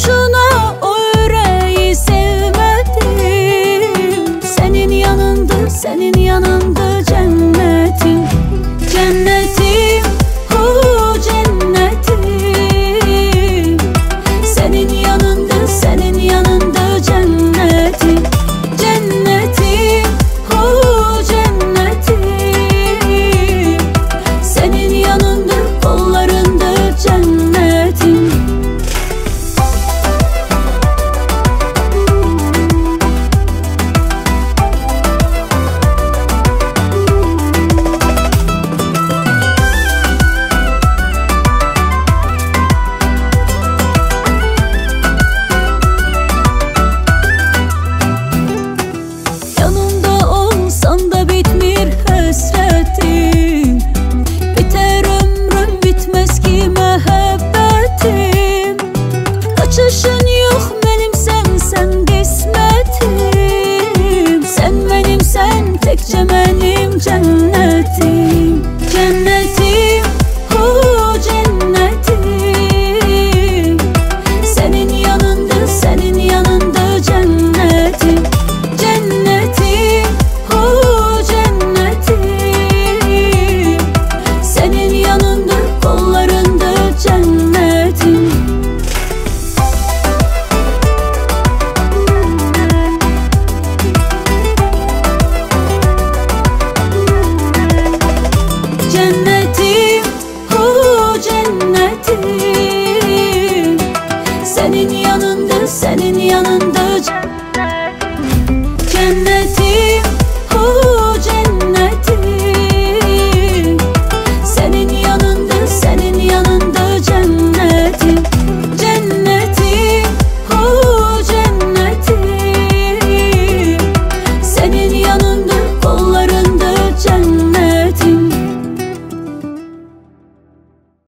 boşuna o yüreği sevmedim. Senin yanında, senin yanında cennetim, cennetim, cennetim. Senin yanında, senin yanında cennetim, cennetim, cennetim. Senin yanında, kollarında cennetim. Yanımda olsan da bitmir hasretim, biter ömrüm bitmez ki muhabbetim. Kaçışın